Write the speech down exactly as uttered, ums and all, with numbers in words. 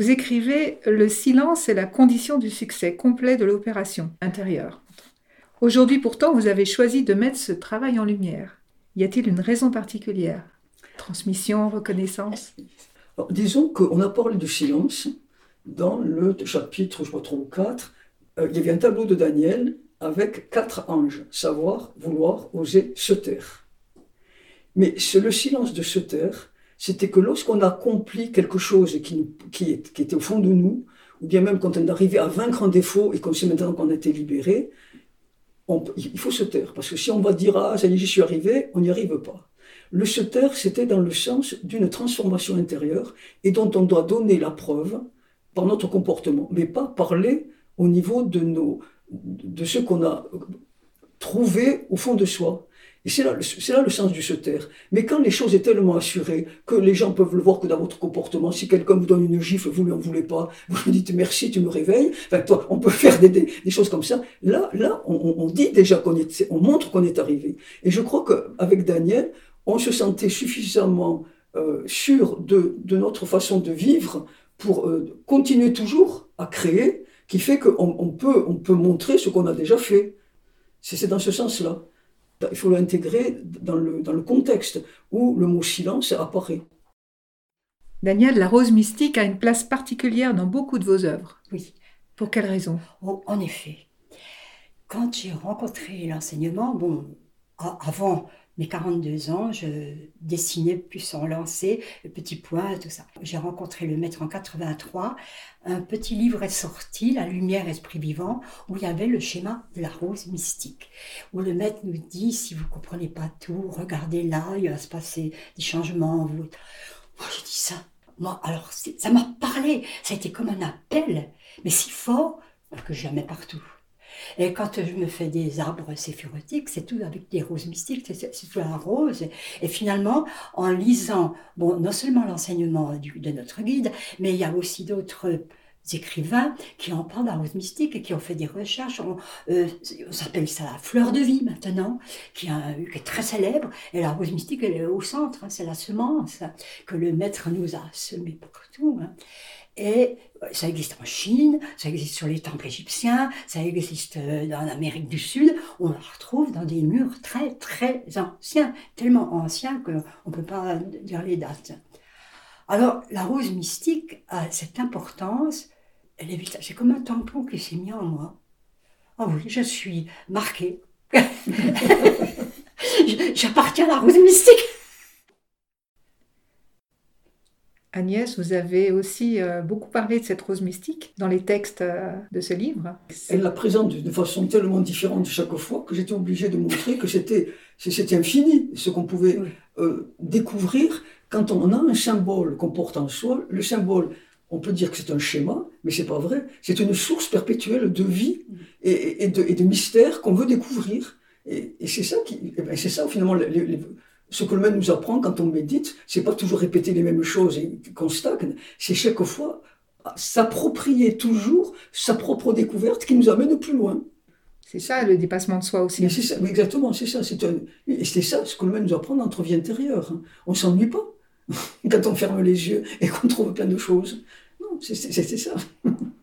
Vous écrivez « Le silence est la condition du succès complet de l'opération intérieure ». Aujourd'hui pourtant, vous avez choisi de mettre ce travail en lumière. Y a-t-il une raison particulière ? Transmission, reconnaissance ? Alors, disons qu'on a parlé du silence dans le chapitre, je crois, trois ou quatre. Euh, il y avait un tableau de Daniel avec quatre anges, savoir, vouloir, oser, se taire. Mais c'est le silence de se taire, c'était que lorsqu'on a accompli quelque chose qui, qui, est, qui était au fond de nous, ou bien même quand on est arrivé à vaincre un défaut et qu'on sait maintenant qu'on a été libéré, on, il faut se taire. Parce que si on va dire « Ah, ça y est, j'y suis arrivé », on n'y arrive pas. Le se taire, c'était dans le sens d'une transformation intérieure et dont on doit donner la preuve par notre comportement, mais pas parler au niveau de, nos, de ce qu'on a trouvé au fond de soi. Et c'est là, c'est là le sens du se taire. Mais quand les choses sont tellement assurées que les gens peuvent le voir que dans votre comportement, si quelqu'un vous donne une gifle, vous ne lui en voulez pas, vous lui dites merci, tu me réveilles, enfin, toi, on peut faire des, des, des choses comme ça. Là, là on, on dit déjà qu'on est, on montre qu'on est arrivé. Et je crois qu'avec Daniel, on se sentait suffisamment euh, sûr de, de notre façon de vivre pour euh, continuer toujours à créer, qui fait qu'on on peut, on peut montrer ce qu'on a déjà fait. C'est, c'est dans ce sens-là. Il faut l'intégrer dans le, dans le contexte où le mot silence apparaît. Daniel, la rose mystique a une place particulière dans beaucoup de vos œuvres. Oui. Pour quelle raison ? Oh, en effet. Quand j'ai rencontré l'enseignement, bon, avant mes quarante-deux ans, je dessinais plus en lancé, petits points, tout ça. J'ai rencontré le maître en quatre-vingt-trois. Un petit livre est sorti, La lumière, esprit vivant, où il y avait le schéma de la rose mystique. Où le maître nous dit, si vous ne comprenez pas tout, regardez là, il va se passer des changements. Vous... Moi, j'ai dit ça. Moi, alors, ça m'a parlé. Ça a été comme un appel, mais si fort que je la mets partout. Et quand je me fais des arbres séphirotiques, c'est tout avec des roses mystiques, c'est, c'est tout la rose. Et finalement, en lisant, bon, non seulement l'enseignement du, de notre guide, mais il y a aussi d'autres écrivains qui en parlent de la rose mystique et qui ont fait des recherches. On, euh, on s'appelle ça la fleur de vie maintenant, qui, a, qui est très célèbre. Et la rose mystique, elle est au centre, hein, c'est la semence que le maître nous a semée partout. Hein. Et ça existe en Chine, ça existe sur les temples égyptiens, ça existe en Amérique du Sud. On la retrouve dans des murs très très anciens, tellement anciens qu'on ne peut pas dire les dates. Alors la rose mystique a cette importance, elle est, c'est comme un tampon qui s'est mis en moi. Oh oui, je suis marquée. J'appartiens à la rose mystique. Agnès, vous avez aussi euh, beaucoup parlé de cette rose mystique dans les textes euh, de ce livre. Elle la présente de façon tellement différente chaque fois que j'étais obligée de montrer que c'était, c'était infini, ce qu'on pouvait euh, découvrir quand on a un symbole qu'on porte en soi. Le symbole, on peut dire que c'est un schéma, mais c'est pas vrai. C'est une source perpétuelle de vie et, et, de, et de mystère qu'on veut découvrir. Et, et c'est ça qui, et ben c'est ça finalement les, les, ce que le maître nous apprend quand on médite, c'est pas toujours répéter les mêmes choses et qu'on stagne, c'est chaque fois s'approprier toujours sa propre découverte qui nous amène plus loin. C'est ça le dépassement de soi aussi. Mais c'est ça, mais exactement, c'est ça. C'est un, et c'est ça ce que le maître nous apprend dans notre vie intérieure. On s'ennuie pas quand on ferme les yeux et qu'on trouve plein de choses. Non, c'est, c'est, c'est ça.